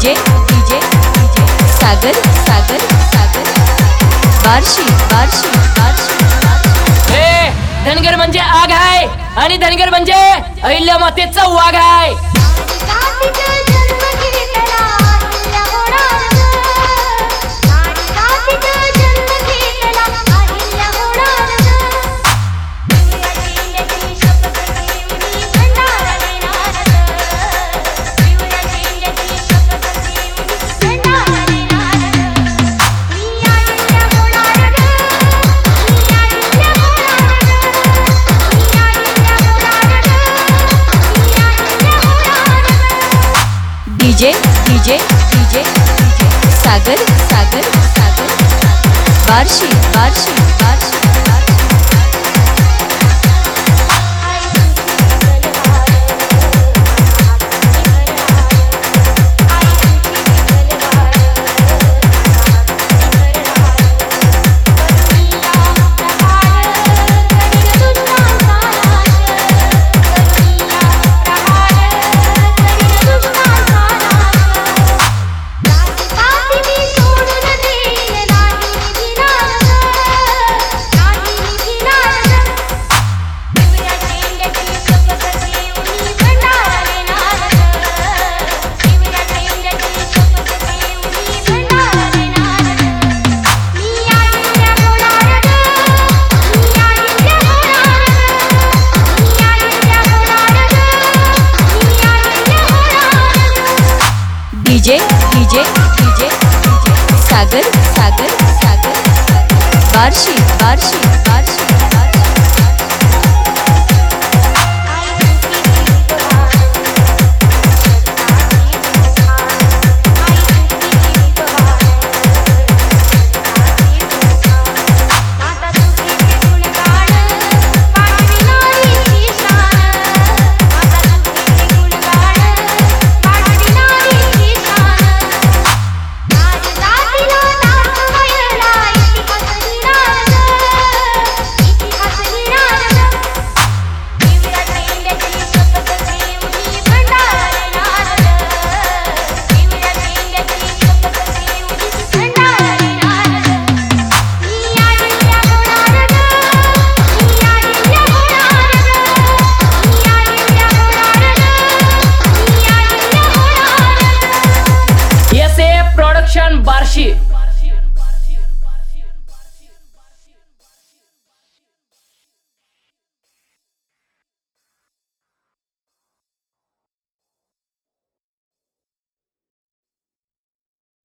DJ DJ Sagar Sagar Sagar Barshi Barshi Barshi. हे धनगर म्हणजे आग आहे आणि धनगर म्हणजे अहिल्या मातेचा वाघ आहे। DJ DJ DJ Sagar Sagar Sagar Barshi Barshi Barshi. DJ DJ DJ Sagar Sagar Sagar Barshi Barshi Barshi.